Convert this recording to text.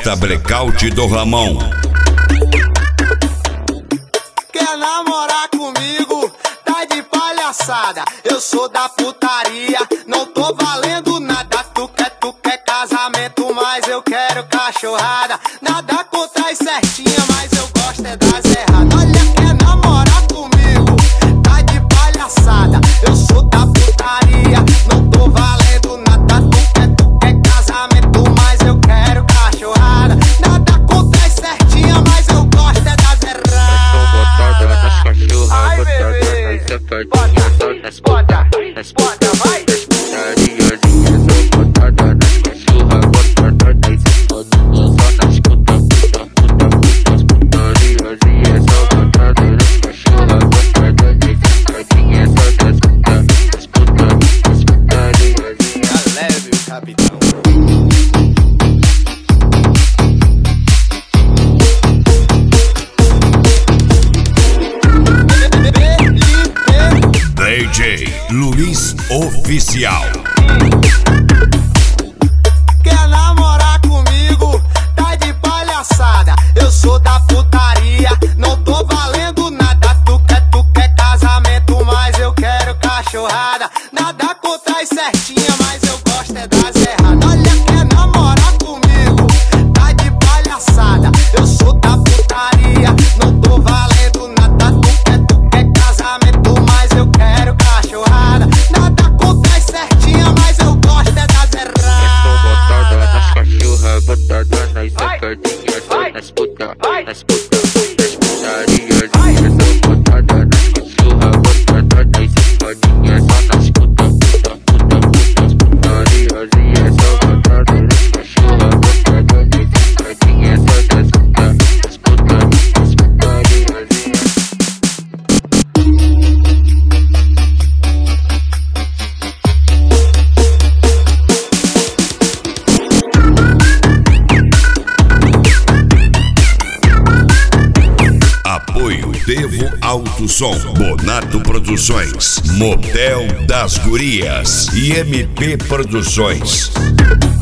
Festa Blackout do Ramon. Quer namorar comigo? Tá de palhaçada. Eu sou da putaria, não tô valendo nada. Tu quer casamento, mas eu quero cachorrada. Nada contra as certinhas, mas eu gosto é das erradas. Olha, quer namorar comigo? Tá de palhaçada. Eu sou da putaria, não tô valendo nada. Tu quer casamento, mas eu quero cachorrada. Nada contra as certinhas, mas eu gosto é das erradas. Ai, bebê, bota, vai. DJ Luiz Oficial. Quer namorar comigo? Tá de palhaçada. Eu sou da putaria, não tô valendo nada. Tu quer casamento, mas eu quero cachorrada. Nada contra as certinhas, mas eu gosto é das erradas. Olha, quer namorar comigo? Tá de palhaçada. Eu sou da putaria, não tô valendo nada. Tu quer casamento, mas eu quero cachorrada. Nada contra as certinhas, mas eu gosto é das erradas. Botada nas sacadinhas, só nas puta, nas putarias. Essa botada nas cachorra, botada nas sacadinhas, só nas putarias. E essa botada nas cachorra, botada nas sacadinhas, só nas putarias. Apoio Devo Alto Som, Bonato Produções, Motel das Gurias e MP Produções.